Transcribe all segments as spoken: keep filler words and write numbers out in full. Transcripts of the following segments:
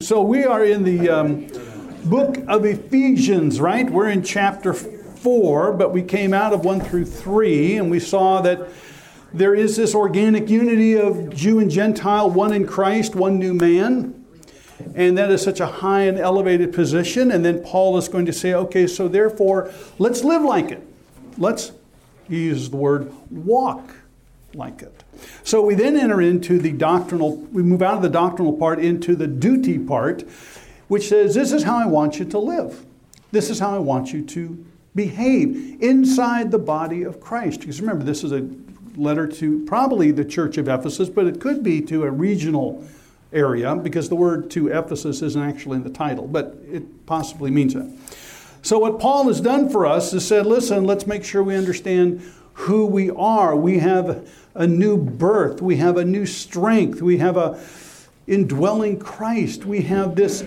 So we are in the um, book of Ephesians, right? We're in chapter four, but we came out of one through three, and we saw that there is this organic unity of Jew and Gentile, one in Christ, one new man. And that is such a high and elevated position. And then Paul is going to say, okay, so therefore, let's live like it. Let's, he uses the word, walk like it. So we then enter into the doctrinal, we move out of the doctrinal part into the duty part, which says, this is how I want you to live. This is how I want you to behave inside the body of Christ. Because remember, this is a letter to probably the church of Ephesus, but it could be to a regional area, because the word to Ephesus isn't actually in the title, but it possibly means that. So what Paul has done for us is said, listen, let's make sure we understand who we are. We have a new birth. We have a new strength. We have a indwelling Christ. We have this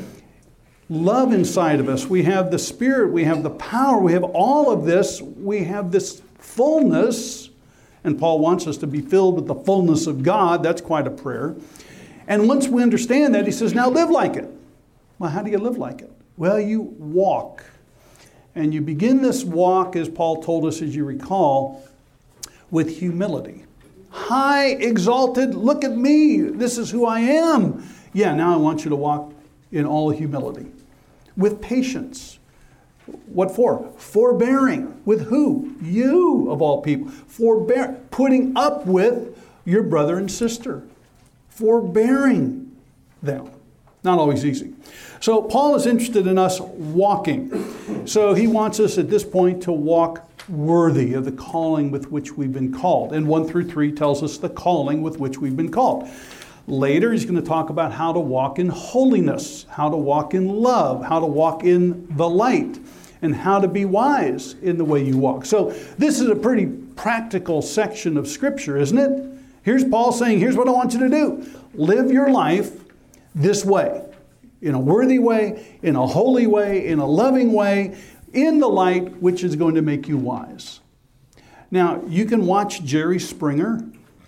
love inside of us. We have the Spirit. We have the power. We have all of this. We have this fullness. And Paul wants us to be filled with the fullness of God. That's quite a prayer. And once we understand that, he says, now live like it. Well, how do you live like it? Well, you walk. And you begin this walk, as Paul told us, as you recall, with humility. High, exalted, look at me. This is who I am. Yeah, now I want you to walk in all humility. With patience. What for? Forbearing. With who? You, of all people. Forbear, putting up with your brother and sister. Forbearing them. Not always easy. So Paul is interested in us walking. So he wants us at this point to walk worthy of the calling with which we've been called. And one through three tells us the calling with which we've been called. Later, he's going to talk about how to walk in holiness, how to walk in love, how to walk in the light, and how to be wise in the way you walk. So this is a pretty practical section of Scripture, isn't it? Here's Paul saying, here's what I want you to do. Live your life this way, in a worthy way, in a holy way, in a loving way, in the light which is going to make you wise. Now, you can watch Jerry Springer,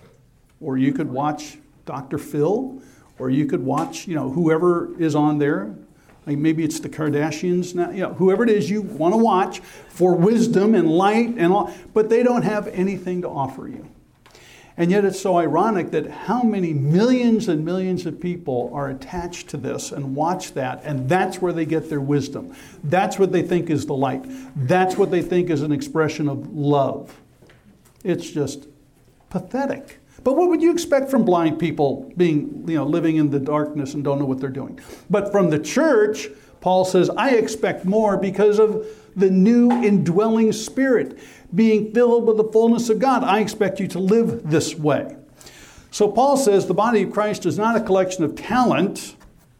or you could watch Doctor Phil, or you could watch, you know, whoever is on there. Like maybe it's the Kardashians now, you know, whoever it is you want to watch for wisdom and light and all, but they don't have anything to offer you. And yet it's so ironic that how many millions and millions of people are attached to this and watch that, and that's where they get their wisdom. That's what they think is the light. That's what they think is an expression of love. It's just pathetic. But what would you expect from blind people being, you know, living in the darkness and don't know what they're doing? But from the church, Paul says, I expect more because of the new indwelling Spirit, being filled with the fullness of God. I expect you to live this way. So Paul says the body of Christ is not a collection of talent,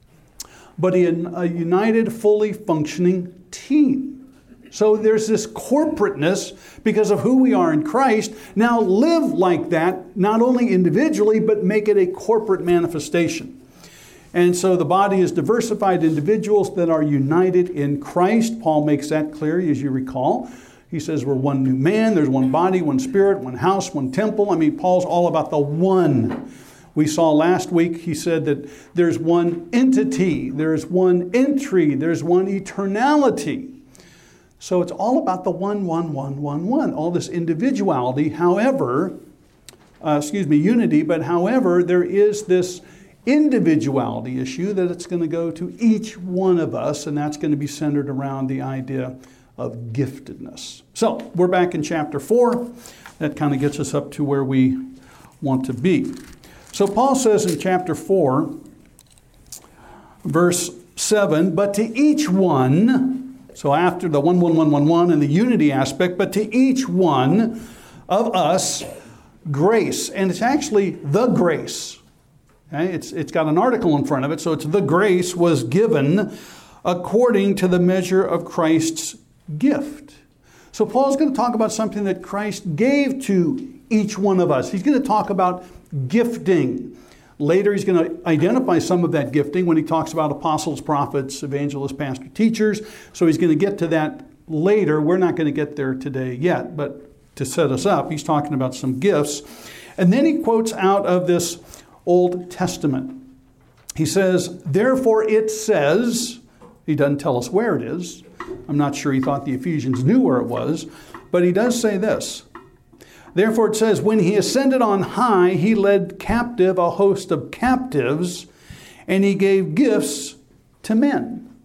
but a united, fully functioning team. So there's this corporateness because of who we are in Christ. Now live like that, not only individually, but make it a corporate manifestation. And so the body is diversified individuals that are united in Christ. Paul makes that clear, as you recall. He says we're one new man, there's one body, one spirit, one house, one temple. I mean, Paul's all about the one. We saw last week, he said that there's one entity, there's one entry, there's one eternality. So it's all about the one, one, one, one, one. All this individuality, however, uh, excuse me, unity, but however, there is this individuality issue that it's going to go to each one of us, and that's going to be centered around the idea of giftedness. So we're back in chapter four. That kind of gets us up to where we want to be. So Paul says in chapter four, verse seven, but to each one, so after the one, one, one, one, one and the unity aspect, but to each one of us, grace. And it's actually the grace. Okay? It's, it's got an article in front of it, so it's the grace was given according to the measure of Christ's gift. So Paul's going to talk about something that Christ gave to each one of us. He's going to talk about gifting. Later, he's going to identify some of that gifting when he talks about apostles, prophets, evangelists, pastors, teachers. So he's going to get to that later. We're not going to get there today yet, but to set us up, he's talking about some gifts. And then he quotes out of this Old Testament. He says, therefore it says, he doesn't tell us where it is. I'm not sure he thought the Ephesians knew where it was, but he does say this. Therefore it says, when he ascended on high, he led captive a host of captives, and he gave gifts to men.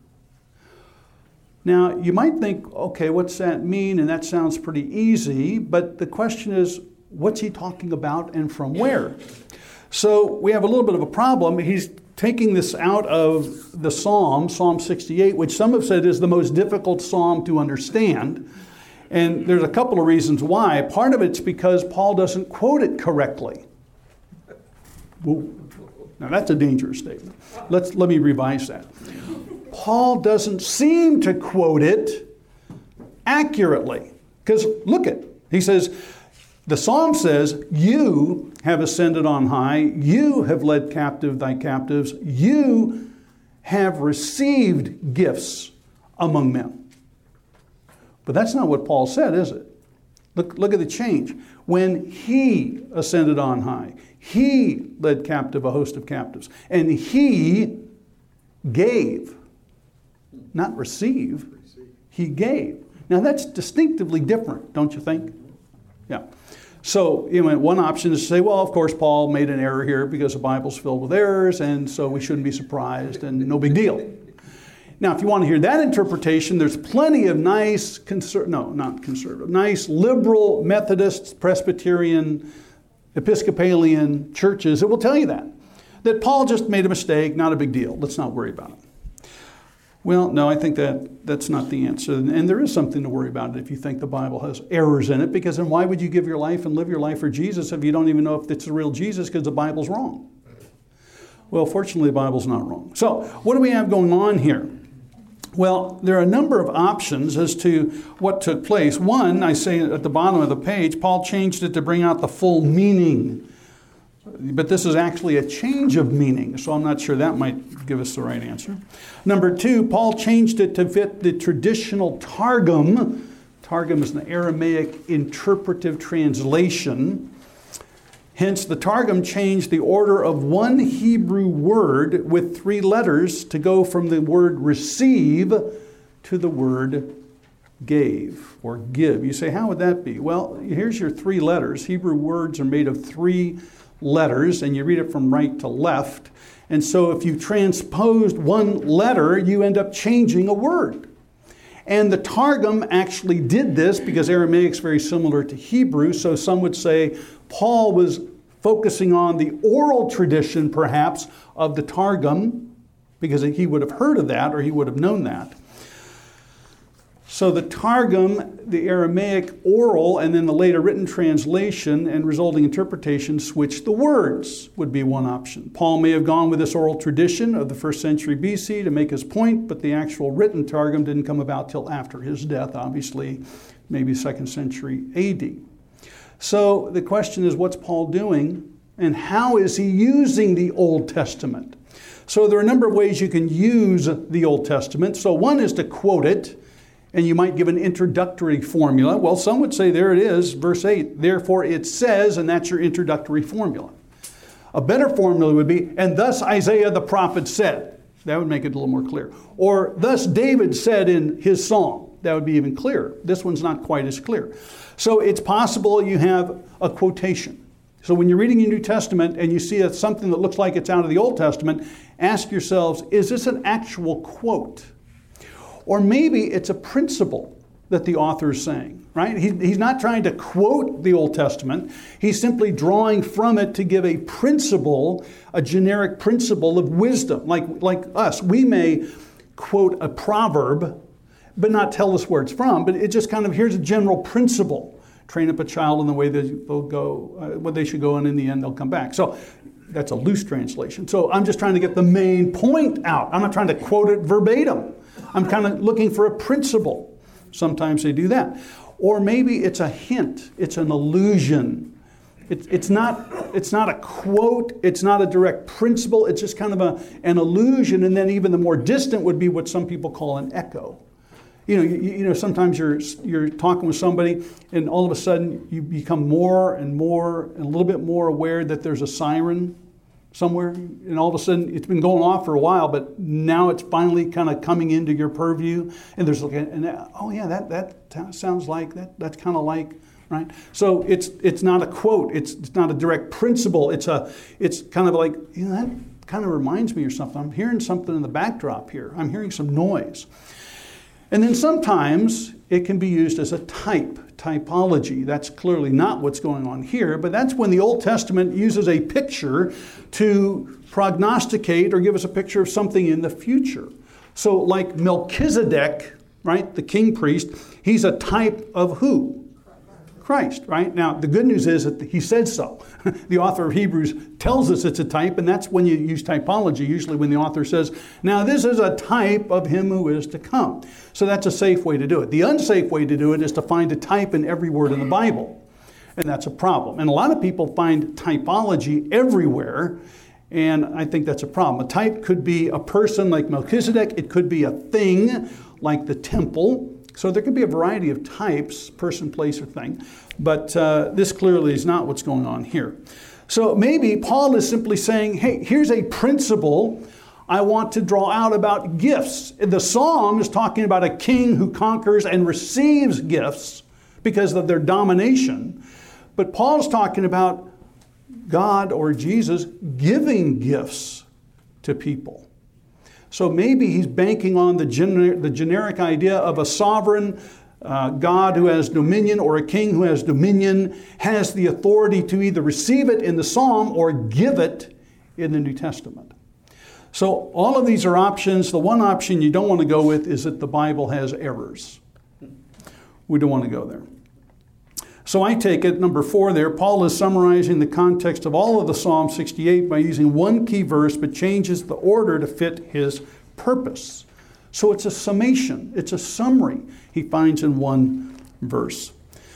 Now, you might think, okay, what's that mean? And that sounds pretty easy, but the question is, what's he talking about and from where? So we have a little bit of a problem. He's taking this out of the Psalm, Psalm sixty-eight, which some have said is the most difficult psalm to understand. And there's a couple of reasons why. Part of it's because Paul doesn't quote it correctly. Whoa. Now that's a dangerous statement. Let's, let me revise that. Paul doesn't seem to quote it accurately. Because look at, he says, the psalm says, you have ascended on high, you have led captive thy captives, you have received gifts among men. But that's not what Paul said, is it? Look, look at the change. When he ascended on high, he led captive a host of captives, and he gave, not receive, he gave. Now that's distinctively different, don't you think? Yeah. So, you know, one option is to say, well, of course, Paul made an error here because the Bible's filled with errors, and so we shouldn't be surprised, and no big deal. Now, if you want to hear that interpretation, there's plenty of nice, conser- no, not conservative, nice liberal Methodist, Presbyterian, Episcopalian churches that will tell you that. That Paul just made a mistake, not a big deal. Let's not worry about it. Well, no, I think that that's not the answer. And there is something to worry about if you think the Bible has errors in it, because then why would you give your life and live your life for Jesus if you don't even know if it's the real Jesus because the Bible's wrong? Well, fortunately, the Bible's not wrong. So what do we have going on here? Well, there are a number of options as to what took place. One, I say at the bottom of the page, Paul changed it to bring out the full meaning. But this is actually a change of meaning, so I'm not sure that might give us the right answer. Number two, Paul changed it to fit the traditional Targum. Targum is an Aramaic interpretive translation. Hence, the Targum changed the order of one Hebrew word with three letters to go from the word receive to the word gave or give. You say, how would that be? Well, here's your three letters. Hebrew words are made of three letters, and you read it from right to left. And so if you transposed one letter, you end up changing a word. And the Targum actually did this because Aramaic is very similar to Hebrew. So some would say Paul was focusing on the oral tradition, perhaps, of the Targum, because he would have heard of that or he would have known that. So the Targum, the Aramaic oral, and then the later written translation and resulting interpretation switched the words would be one option. Paul may have gone with this oral tradition of the first century B C to make his point, but the actual written Targum didn't come about till after his death, obviously, maybe second century A D. So the question is, what's Paul doing, and how is he using the Old Testament? So there are a number of ways you can use the Old Testament. So one is to quote it, and you might give an introductory formula. Well, some would say there it is, verse eight, therefore it says, and that's your introductory formula. A better formula would be, and thus Isaiah the prophet said. That would make it a little more clear. Or thus David said in his psalm. That would be even clearer. This one's not quite as clear. So it's possible you have a quotation. So when you're reading your New Testament and you see something that looks like it's out of the Old Testament, ask yourselves, is this an actual quote? Or maybe it's a principle that the author is saying, right? He, he's not trying to quote the Old Testament. He's simply drawing from it to give a principle, a generic principle of wisdom. Like, like us, we may quote a proverb, but not tell us where it's from. But it just kind of, here's a general principle. Train up a child in the way that they'll go, uh, what they should go, and in the end they'll come back. So that's a loose translation. So I'm just trying to get the main point out. I'm not trying to quote it verbatim. I'm kind of looking for a principle. Sometimes they do that. Or maybe it's a hint. It's an allusion. It, it's not, it's not a quote. It's not a direct principle. It's just kind of a, an allusion. And then even the more distant would be what some people call an echo. You know, you, you know, sometimes you're you're talking with somebody, and all of a sudden you become more and more and a little bit more aware that there's a siren somewhere, and all of a sudden it's been going off for a while, but now it's finally kind of coming into your purview, and there's like, and oh yeah, that that sounds like that. That's kind of like, right? So it's it's not a quote. It's it's not a direct principle. It's a it's kind of like, you know, that kind of reminds me or something. I'm hearing something in the backdrop here. I'm hearing some noise. And then sometimes it can be used as a type, typology. That's clearly not what's going on here, but that's when the Old Testament uses a picture to prognosticate or give us a picture of something in the future. So like Melchizedek, right, the king priest, he's a type of who? Christ, right? Now, the good news is that he said so. The author of Hebrews tells us it's a type, and that's when you use typology, usually when the author says, now this is a type of him who is to come. So that's a safe way to do it. The unsafe way to do it is to find a type in every word in the Bible, and that's a problem. And a lot of people find typology everywhere, and I think that's a problem. A type could be a person like Melchizedek. It could be a thing like the temple. So there could be a variety of types, person, place, or thing. But uh, this clearly is not what's going on here. So maybe Paul is simply saying, hey, here's a principle I want to draw out about gifts. The Psalm is talking about a king who conquers and receives gifts because of their domination. But Paul's talking about God or Jesus giving gifts to people. So maybe he's banking on the, gener- the generic idea of a sovereign uh, God who has dominion, or a king who has dominion, has the authority to either receive it in the Psalm or give it in the New Testament. So all of these are options. The one option you don't want to go with is that the Bible has errors. We don't want to go there. So I take it, number four there, Paul is summarizing the context of all of the Psalm sixty-eight by using one key verse, but changes the order to fit his purpose. So it's a summation, it's a summary he finds in one verse.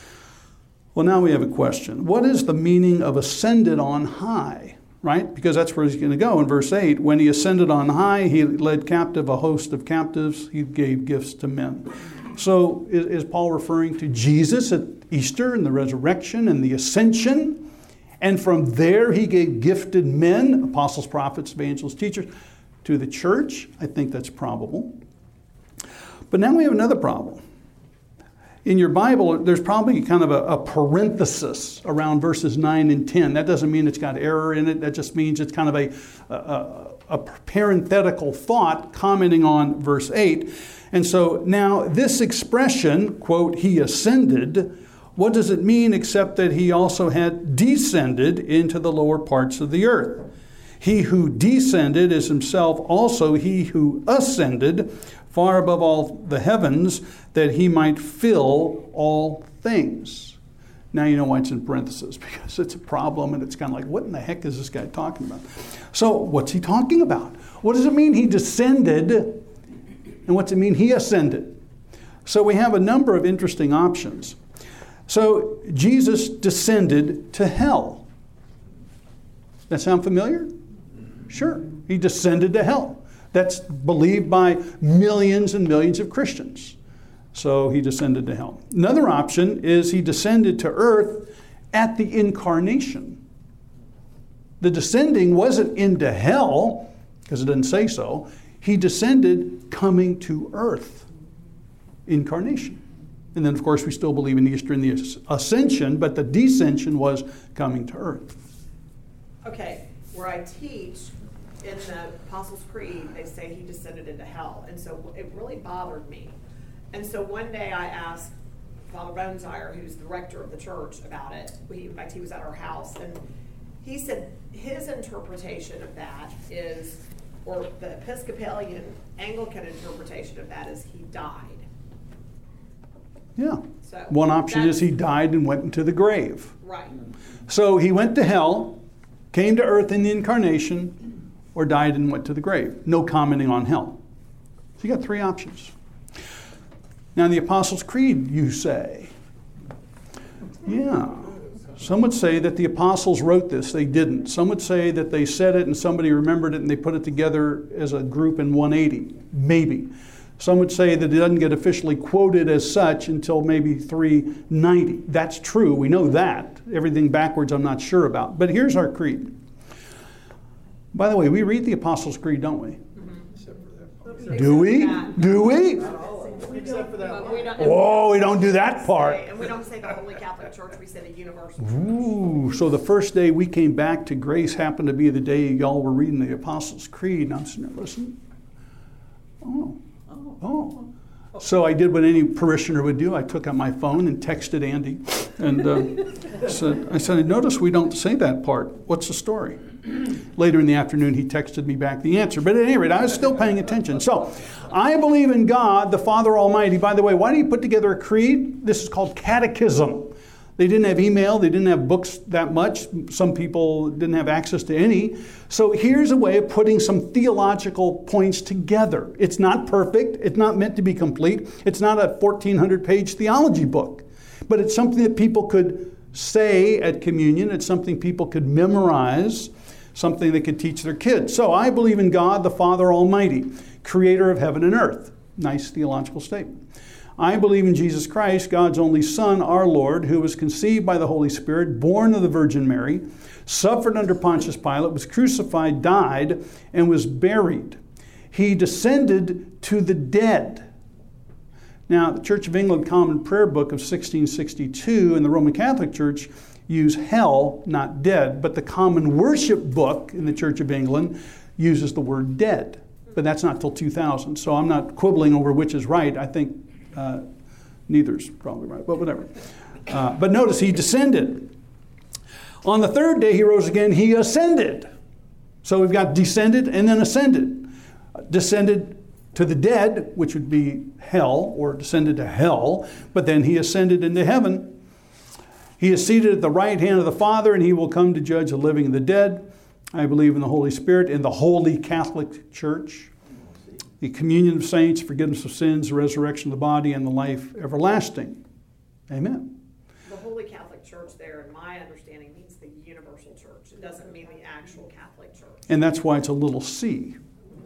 Well, now we have a question. What is the meaning of ascended on high? Right? Because that's where he's going to go in verse eight. When he ascended on high, he led captive a host of captives. He gave gifts to men. So is, is Paul referring to Jesus at Easter and the resurrection and the ascension? And from there he gave gifted men, apostles, prophets, evangelists, teachers, to the church? I think that's probable. But now we have another problem. In your Bible, there's probably kind of a, a parenthesis around verses nine and ten. That doesn't mean it's got error in it. That just means it's kind of a, a, a parenthetical thought commenting on verse eight. And so now this expression, quote, he ascended, what does it mean except that he also had descended into the lower parts of the earth? He who descended is himself also he who ascended far above all the heavens, that he might fill all things. Now you know why it's in parentheses, because it's a problem and it's kind of like, what in the heck is this guy talking about? So what's he talking about? What does it mean he descended? And what's it mean he ascended? So we have a number of interesting options. So Jesus descended to hell. That sound familiar? Sure. He descended to hell. That's believed by millions and millions of Christians. So he descended to hell. Another option is he descended to earth at the incarnation. The descending wasn't into hell, because it didn't say so. He descended coming to earth. Incarnation. And then, of course, we still believe in Easter and the ascension, but the descension was coming to earth. Okay, where I teach, in the Apostles' Creed, they say he descended into hell. And so it really bothered me. And so one day I asked Father Bonesier, who's the rector of the church, about it. We, in fact, he was at our house. And he said his interpretation of that is, or the Episcopalian Anglican interpretation of that is he died. Yeah. So one option is he died and went into the grave. Right. So he went to hell, came to earth in the incarnation, or died and went to the grave. No commenting on hell. So you got three options. Now in the Apostles' Creed, you say, yeah. Some would say that the apostles wrote this. They didn't. Some would say that they said it and somebody remembered it and they put it together as a group in one eighty. Maybe. Some would say that it doesn't get officially quoted as such until maybe three ninety. That's true. We know that. Everything backwards I'm not sure about. But here's our creed. By the way, we read the Apostles' Creed, don't we? Mm-hmm. Do we? Do we? Except for that But one. we don't- Oh, we don't do that part. And we don't say the Holy Catholic Church, we say the Universal Church. Ooh, so the first day we came back to Grace happened to be the day y'all were reading the Apostles' Creed, and I'm sitting there listening. Oh, oh. So I did what any parishioner would do. I took out my phone and texted Andy, and uh, said, I said, notice we don't say that part. What's the story? Later in the afternoon, he texted me back the answer. But at any rate, I was still paying attention. So, I believe in God, the Father Almighty. By the way, why do you put together a creed? This is called catechism. They didn't have email. They didn't have books that much. Some people didn't have access to any. So here's a way of putting some theological points together. It's not perfect. It's not meant to be complete. It's not a fourteen hundred page theology book. But it's something that people could say at communion. It's something people could memorize. Something they could teach their kids. So I believe in God, the Father Almighty, creator of heaven and earth. Nice theological statement. I believe in Jesus Christ, God's only Son, our Lord, who was conceived by the Holy Spirit, born of the Virgin Mary, suffered under Pontius Pilate, was crucified, died, and was buried. He descended to the dead. Now, the Church of England Common Prayer Book of sixteen sixty-two and the Roman Catholic Church use hell, not dead, but the Common Worship Book in the Church of England uses the word dead. But that's not till two thousand, so I'm not quibbling over which is right. I think uh, neither's probably right, but whatever. Uh, but notice, he descended. On the third day he rose again, he ascended. So we've got descended and then ascended. Descended to the dead, which would be hell, or descended to hell, but then he ascended into heaven. He is seated at the right hand of the Father, and he will come to judge the living and the dead. I believe in the Holy Spirit, in the Holy Catholic Church, the communion of saints, forgiveness of sins, the resurrection of the body, and the life everlasting. Amen. The Holy Catholic Church there, in my understanding, means the Universal Church. It doesn't mean the actual Catholic Church. And that's why it's a little c.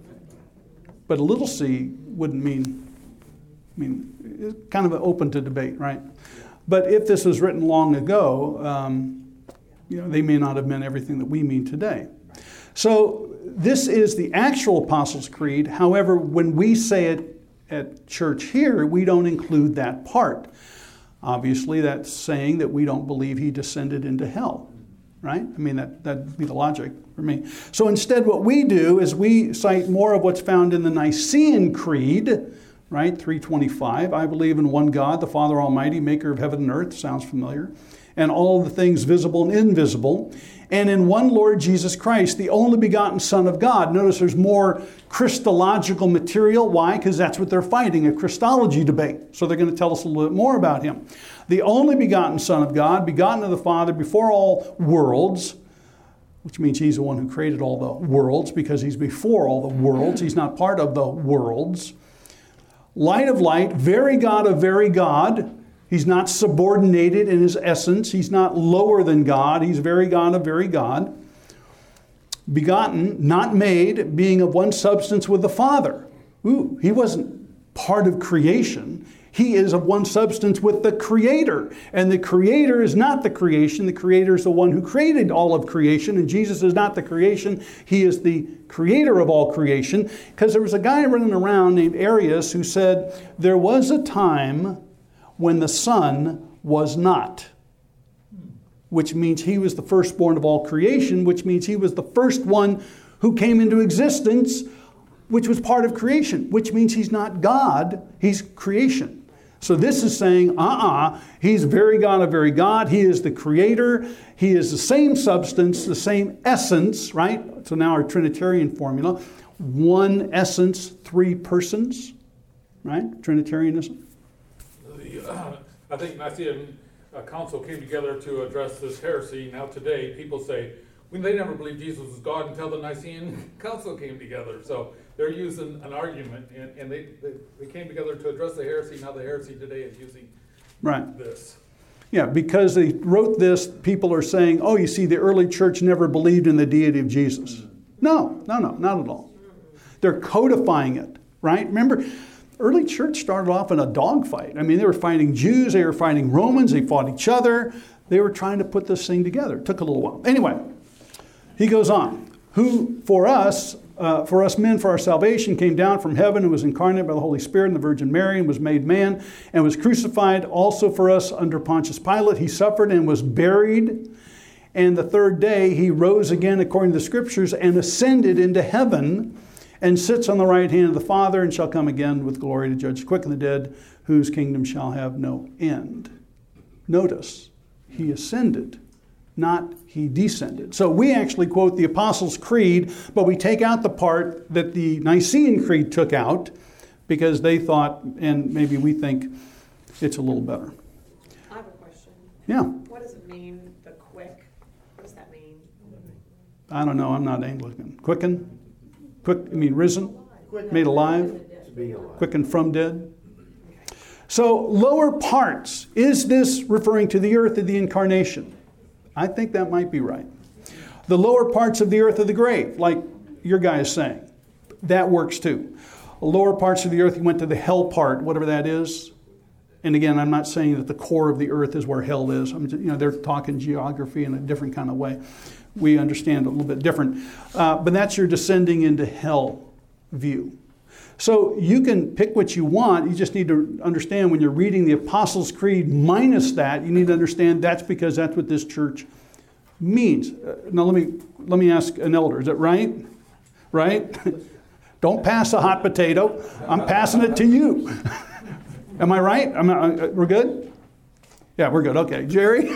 But a little c wouldn't mean, I mean, it's kind of open to debate, right? But if this was written long ago, um, you know, they may not have meant everything that we mean today. So this is the actual Apostles' Creed. However, when we say it at church here, we don't include that part. Obviously, that's saying that we don't believe he descended into hell, right? I mean, that, that'd be the logic for me. So instead, what we do is we cite more of what's found in the Nicene Creed, right? three twenty-five. I believe in one God, the Father Almighty, maker of heaven and earth. Sounds familiar. And all the things visible and invisible. And in one Lord Jesus Christ, the only begotten Son of God. Notice there's more Christological material. Why? Because that's what they're fighting, a Christology debate. So they're going to tell us a little bit more about him. The only begotten Son of God, begotten of the Father before all worlds, which means he's the one who created all the worlds, because he's before all the worlds. He's not part of the worlds. Light of light, very God of very God. He's not subordinated in his essence. He's not lower than God. He's very God of very God. Begotten, not made, being of one substance with the Father. Ooh, he wasn't part of creation. He is of one substance with the Creator. And the Creator is not the creation. The Creator is the one who created all of creation. And Jesus is not the creation. He is the Creator of all creation. Because there was a guy running around named Arius who said, there was a time when the Son was not. Which means he was the firstborn of all creation. Which means he was the first one who came into existence, which was part of creation. Which means he's not God, he's creation. So this is saying, uh-uh, he's very God of very God. He is the Creator. He is the same substance, the same essence, right? So now our Trinitarian formula. One essence, three persons, right? Trinitarianism. The, uh, I think Nicene uh, Council came together to address this heresy. Now today, people say, well, they never believed Jesus was God until the Nicene Council came together. So they're using an argument, and, and they, they, they came together to address the heresy. Now the heresy today is using right. this. Yeah, because they wrote this, people are saying, oh, you see, the early church never believed in the deity of Jesus. No, no, no, not at all. They're codifying it, right? Remember, early church started off in a dogfight. I mean, they were fighting Jews, they were fighting Romans, they fought each other. They were trying to put this thing together. It took a little while. Anyway, he goes on. who for us, uh, for us men, for our salvation, came down from heaven and was incarnate by the Holy Spirit and the Virgin Mary and was made man and was crucified also for us under Pontius Pilate. He suffered and was buried. And the third day he rose again according to the Scriptures and ascended into heaven and sits on the right hand of the Father and shall come again with glory to judge the quick and the dead, whose kingdom shall have no end. Notice, he ascended, not he descended. So we actually quote the Apostles' Creed, but we take out the part that the Nicene Creed took out because they thought, and maybe we think, it's a little better. I have a question. Yeah. What does it mean, the quick? What does that mean? I don't know. I'm not Anglican. Quicken? Quick, I mean risen? Made alive? Quickened from dead? So lower parts. Is this referring to the earth of the incarnation? I think that might be right. The lower parts of the earth of the grave, like your guy is saying. That works too. Lower parts of the earth, he went to the hell part, whatever that is. And again, I'm not saying that the core of the earth is where hell is. I'm, you know, they're talking geography in a different kind of way. We understand a little bit different. Uh, but that's your descending into hell view. So you can pick what you want. You just need to understand when you're reading the Apostles' Creed minus that, you need to understand that's because that's what this church means. Uh, now let me let me ask an elder. Is that right? Right? Don't pass a hot potato. I'm passing it to you. Am I right? Am I, we're good? Yeah, we're good. Okay. Jerry?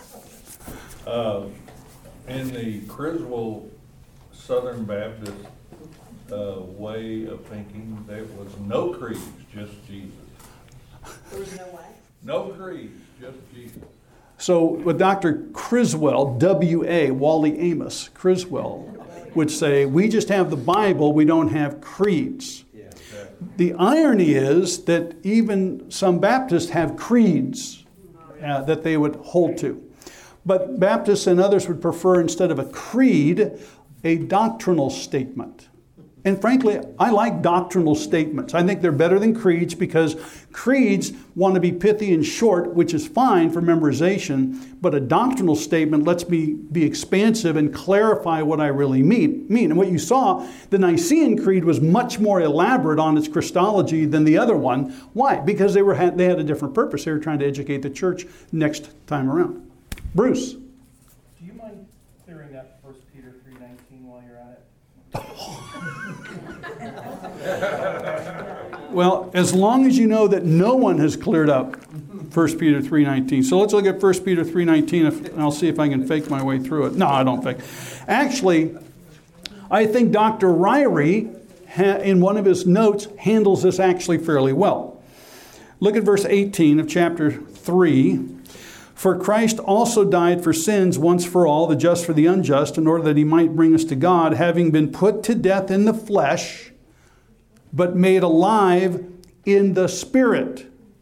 Uh, in the Criswell Southern Baptist uh, way of thinking, there was no creeds, just Jesus. There was no way? No creeds, just Jesus. So with Doctor Criswell, W A, Wally Amos, Criswell, would say, we just have the Bible, we don't have creeds. Yeah, exactly. The irony is that even some Baptists have creeds uh, that they would hold to. But Baptists and others would prefer, instead of a creed, a doctrinal statement. And frankly, I like doctrinal statements. I think they're better than creeds because creeds want to be pithy and short, which is fine for memorization, but a doctrinal statement lets me be expansive and clarify what I really mean. mean. And what you saw, the Nicene Creed was much more elaborate on its Christology than the other one. Why? Because they were they had a different purpose. They were trying to educate the church next time around. Bruce. Do you mind clearing up First Peter three nineteen while you're at it? Well, as long as you know that no one has cleared up First Peter three nineteen. So let's look at First Peter three nineteen, and I'll see if I can fake my way through it. No, I don't fake. Actually, I think Doctor Ryrie, in one of his notes, handles this actually fairly well. Look at verse eighteen of chapter three. For Christ also died for sins once for all, the just for the unjust, in order that he might bring us to God, having been put to death in the flesh, but made alive in the Spirit.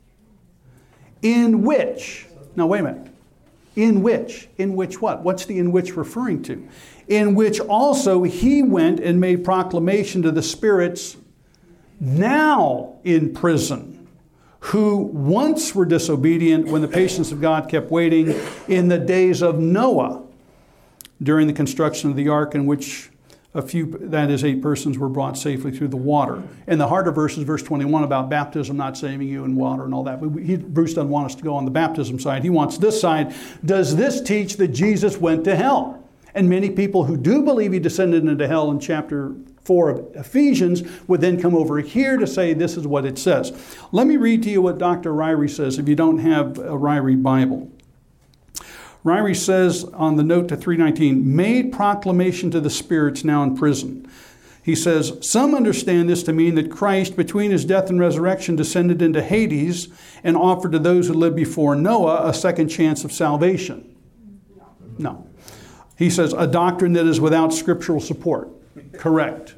In which, now wait a minute, in which, in which what? What's the in which referring to? In which also he went and made proclamation to the spirits now in prison, who once were disobedient when the patience of God kept waiting in the days of Noah, during the construction of the ark, in which a few, that is, eight persons were brought safely through the water. And the harder verse is verse twenty-one about baptism not saving you in water and all that. But he, Bruce doesn't want us to go on the baptism side. He wants this side. Does this teach that Jesus went to hell? And many people who do believe he descended into hell in chapter four of Ephesians would then come over here to say this is what it says. Let me read to you what Doctor Ryrie says if you don't have a Ryrie Bible. Ryrie says on the note to three nineteen, made proclamation to the spirits now in prison. He says, some understand this to mean that Christ, between his death and resurrection, descended into Hades and offered to those who lived before Noah a second chance of salvation. No. He says, a doctrine that is without scriptural support. Correct.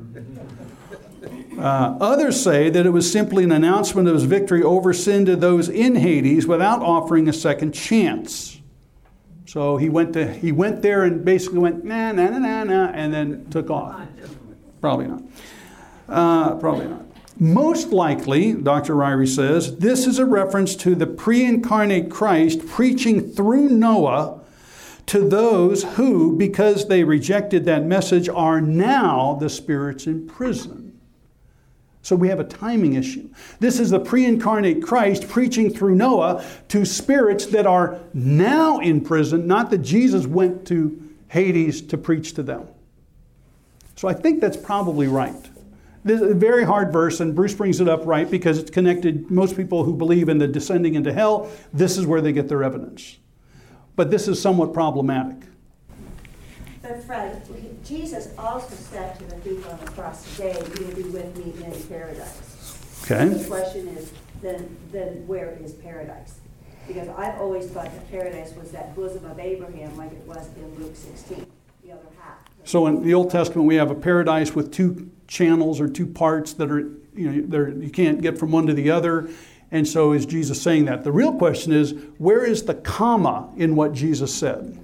Uh, others say that it was simply an announcement of his victory over sin to those in Hades without offering a second chance. So he went to he went there and basically went nah nah nah nah nah and then took off. Probably not. Uh, probably not. Most likely, Doctor Ryrie says, this is a reference to the pre-incarnate Christ preaching through Noah to those who, because they rejected that message, are now the spirits in prison. So we have a timing issue. This is the pre-incarnate Christ preaching through Noah to spirits that are now in prison, not that Jesus went to Hades to preach to them. So I think that's probably right. This is a very hard verse, and Bruce brings it up right because it's connected. Most people who believe in the descending into hell, this is where they get their evidence. But this is somewhat problematic. But Fred, Jesus also said to the thief on the cross, today you will be with me in paradise. Okay. The question is, then, then where is paradise? Because I've always thought that paradise was that bosom of Abraham like it was in Luke sixteen, the other half. So in the Old Testament, we have a paradise with two channels or two parts that are, you know, they're, you can't get from one to the other. And so is Jesus saying that? The real question is, where is the comma in what Jesus said?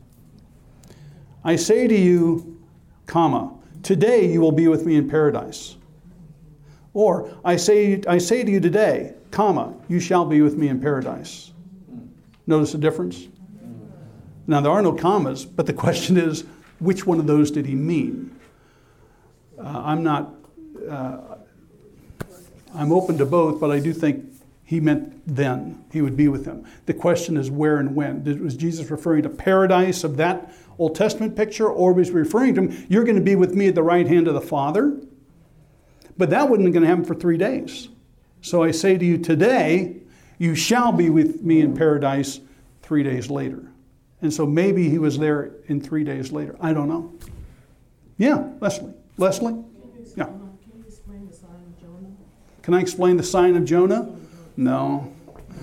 I say to you, comma, today you will be with me in paradise. Or I say, I say to you today, comma, you shall be with me in paradise. Notice the difference? Now there are no commas, but the question is, which one of those did he mean? Uh, I'm not, uh, I'm open to both, but I do think he meant then he would be with them. The question is where and when. Did, was Jesus referring to paradise of that Old Testament picture, or was he referring to him, you're going to be with me at the right hand of the Father? But that wasn't going to happen for three days. So I say to you today, you shall be with me in paradise three days later. And so maybe he was there in three days later. I don't know. Yeah, Leslie. Leslie? Yeah. Can you explain the sign of Jonah? Can I explain the sign of Jonah? No.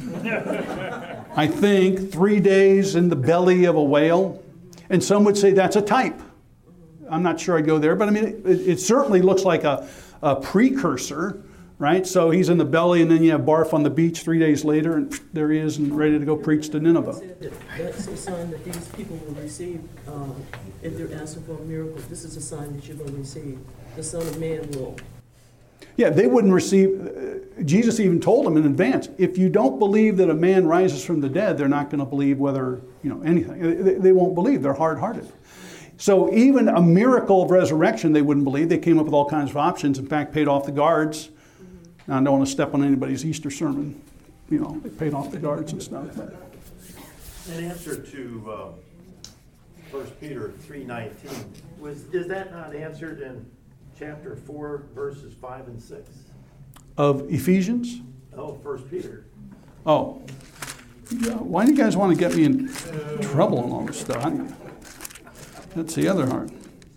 I think three days in the belly of a whale. And some would say that's a type. I'm not sure I'd go there, but I mean, it, it certainly looks like a, a precursor, right? So he's in the belly, and then you have barf on the beach three days later, and there he is and ready to go preach to Nineveh. Said that that's a sign that these people will receive um, if they're asking for a miracle. This is a sign that you're going to receive. The Son of Man will. Yeah, they wouldn't receive, uh, Jesus even told them in advance, if you don't believe that a man rises from the dead, they're not going to believe whether, you know, anything. They, they won't believe. They're hard-hearted. So even a miracle of resurrection, they wouldn't believe. They came up with all kinds of options. In fact, paid off the guards. Now, I don't want to step on anybody's Easter sermon. You know, they paid off the guards and stuff. But. In answer to uh, First Peter three nineteen, was is that not answered in chapter four, verses five and six? Of Ephesians? Oh, First Peter. Oh. Yeah, why do you guys want to get me in trouble and all this stuff? I, that's the other part.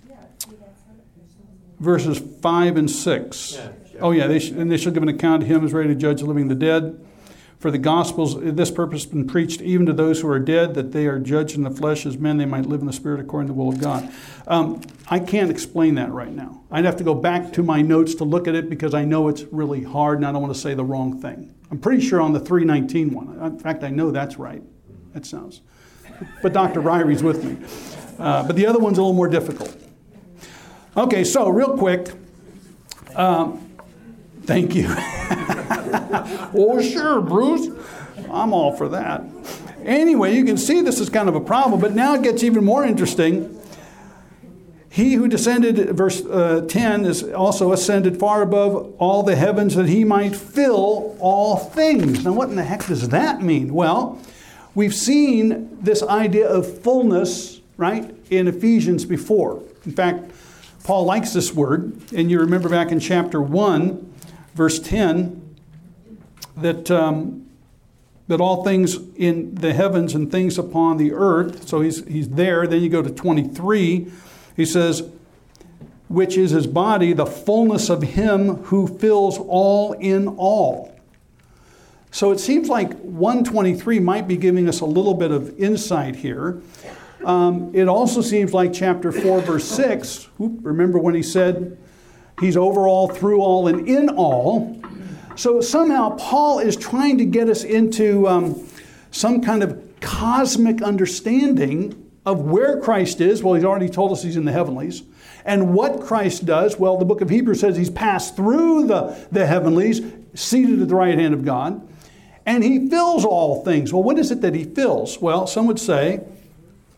Verses five and six. Yeah, oh, yeah, they sh- and they shall give an account to him as ready to judge the living and the dead. For the gospel's this purpose has been preached even to those who are dead, that they are judged in the flesh as men, they might live in the spirit according to the will of God. Um, I can't explain that right now. I'd have to go back to my notes to look at it because I know it's really hard and I don't want to say the wrong thing. I'm pretty sure on the three nineteen one. In fact, I know that's right. That sounds. But Doctor Ryrie's with me. Uh, but the other one's a little more difficult. Okay, so real quick. Um, thank you. Oh, sure, Bruce. I'm all for that. Anyway, you can see this is kind of a problem, but now it gets even more interesting. He who descended, verse uh, ten, is also ascended far above all the heavens that he might fill all things. Now, what in the heck does that mean? Well, we've seen this idea of fullness, right, in Ephesians before. In fact, Paul likes this word, and you remember back in chapter one, verse ten, that um, that all things in the heavens and things upon the earth, so he's he's there. Then you go to twenty-three, he says, which is his body, the fullness of him who fills all in all. So it seems like one twenty-three might be giving us a little bit of insight here. Um, it also seems like chapter four, verse six, whoop, remember when he said he's over all, through all, and in all. So somehow Paul is trying to get us into um, some kind of cosmic understanding of where Christ is. Well, he's already told us he's in the heavenlies. And what Christ does, well, the book of Hebrews says he's passed through the, the heavenlies, seated at the right hand of God, and he fills all things. Well, what is it that he fills? Well, some would say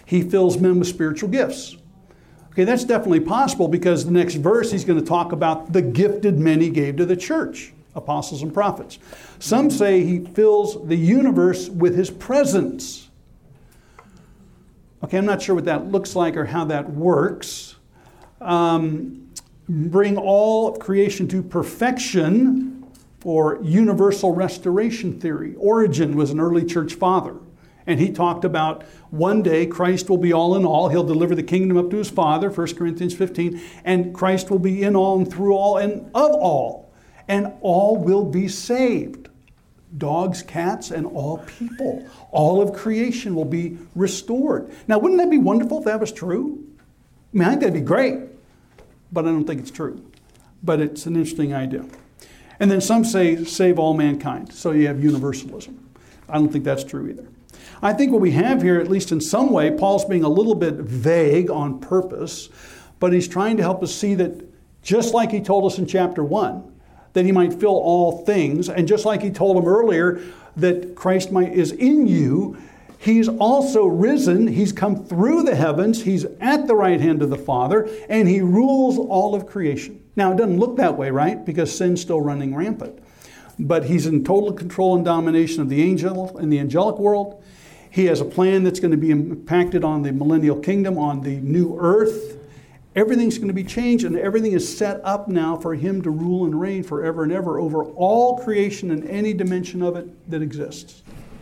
He fills men with spiritual gifts. Okay, that's definitely possible because the next verse he's going to talk about the gifted men he gave to the church, apostles and prophets. Some say he fills the universe with his presence. Okay, I'm not sure what that looks like or how that works. Um, bring all of creation to perfection, or universal restoration theory. Origen was an early church father. And he talked about one day Christ will be all in all. He'll deliver the kingdom up to his Father, First Corinthians fifteen. And Christ will be in all and through all and of all. And all will be saved. Dogs, cats, and all people. All of creation will be restored. Now, wouldn't that be wonderful if that was true? I mean, I think that'd be great. But I don't think it's true. But it's an interesting idea. And then some say save all mankind. So you have universalism. I don't think that's true either. I think what we have here, at least in some way, Paul's being a little bit vague on purpose, but he's trying to help us see that just like he told us in chapter one, that he might fill all things, and just like he told them earlier that Christ might is in you, he's also risen, he's come through the heavens, he's at the right hand of the Father, and he rules all of creation. Now, it doesn't look that way, right? Because sin's still running rampant. But he's in total control and domination of the angel and the angelic world. He has a plan that's going to be impacted on the millennial kingdom, on the new earth. Everything's going to be changed, and everything is set up now for him to rule and reign forever and ever over all creation and any dimension of it that exists.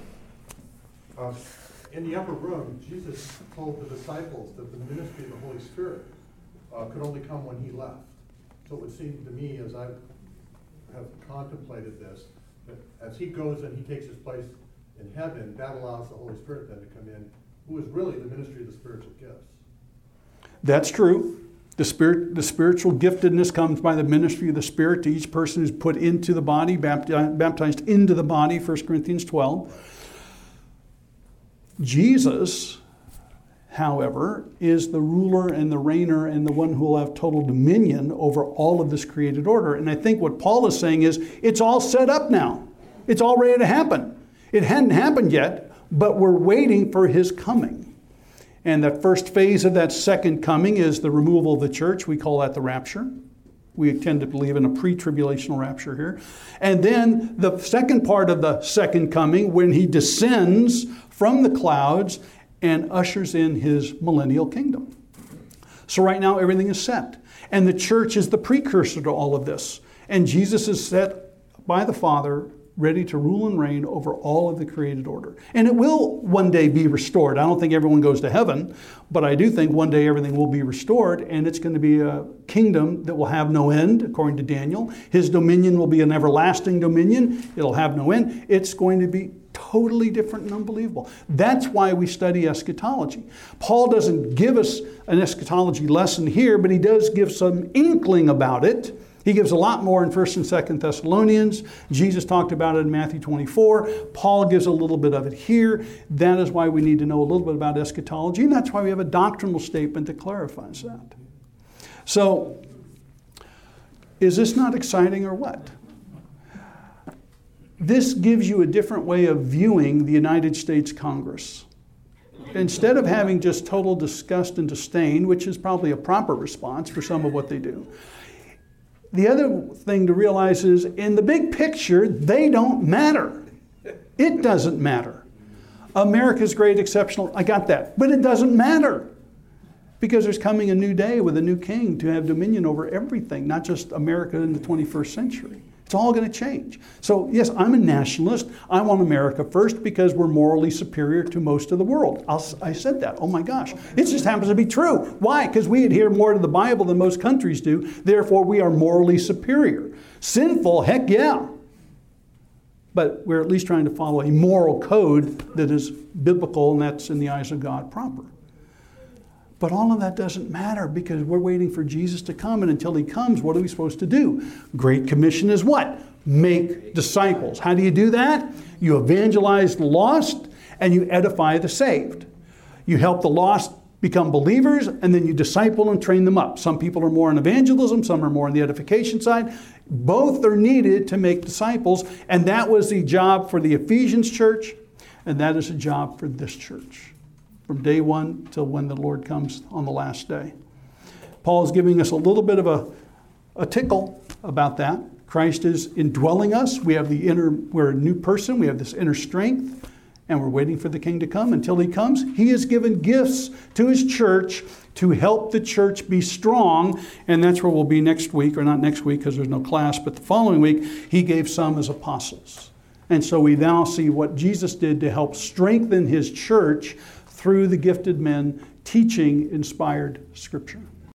Uh, in the upper room, Jesus told the disciples that the ministry of the Holy Spirit uh, could only come when he left. So it would seem to me, as I have contemplated this, that as he goes and he takes his place in heaven, that allows the Holy Spirit then to come in, who is really the ministry of the spiritual gifts. That's true. The spirit, the spiritual giftedness comes by the ministry of the Spirit to each person who's put into the body, baptized, baptized into the body, First Corinthians twelve. Jesus, however, is the ruler and the reigner and the one who will have total dominion over all of this created order. And I think what Paul is saying is, it's all set up now. It's all ready to happen. It hadn't happened yet, but we're waiting for his coming. And the first phase of that second coming is the removal of the church. We call that the rapture. We tend to believe in a pre-tribulational rapture here. And then the second part of the second coming, when he descends from the clouds and ushers in his millennial kingdom. So right now everything is set. And the church is the precursor to all of this. And Jesus is set by the Father, ready to rule and reign over all of the created order. And it will one day be restored. I don't think everyone goes to heaven, but I do think one day everything will be restored, and it's going to be a kingdom that will have no end, according to Daniel. His dominion will be an everlasting dominion. It'll have no end. It's going to be totally different and unbelievable. That's why we study eschatology. Paul doesn't give us an eschatology lesson here, but he does give some inkling about it. He gives a lot more in First and Second Thessalonians. Jesus talked about it in Matthew twenty-four. Paul gives a little bit of it here. That is why we need to know a little bit about eschatology, and that's why we have a doctrinal statement that clarifies that. So, is this not exciting or what? This gives you a different way of viewing the United States Congress. Instead of having just total disgust and disdain, which is probably a proper response for some of what they do, the other thing to realize is, in the big picture, they don't matter. It doesn't matter. America's great, exceptional, I got that. But it doesn't matter. Because there's coming a new day with a new king to have dominion over everything, not just America in the twenty-first century. It's all going to change. So yes, I'm a nationalist. I want America first because we're morally superior to most of the world. I'll, I said that. Oh my gosh. It just happens to be true. Why? Because we adhere more to the Bible than most countries do. Therefore, we are morally superior. Sinful, heck yeah. But we're at least trying to follow a moral code that is biblical, and that's in the eyes of God proper. But all of that doesn't matter because we're waiting for Jesus to come. And until he comes, what are we supposed to do? Great Commission is what? Make disciples. How do you do that? You evangelize the lost and you edify the saved. You help the lost become believers and then you disciple and train them up. Some people are more in evangelism, some are more on the edification side. Both are needed to make disciples. And that was the job for the Ephesians church, and that is a job for this church. from day one till when the Lord comes on the last day. Paul is giving us a little bit of a, a tickle about that. Christ is indwelling us. We have the inner, we're a new person. We have this inner strength, and we're waiting for the King to come. Until he comes, he has given gifts to his church to help the church be strong. And that's where we'll be next week, or not next week because there's no class, but the following week, he gave some as apostles. And so we now see what Jesus did to help strengthen his church through the gifted men teaching inspired Scripture.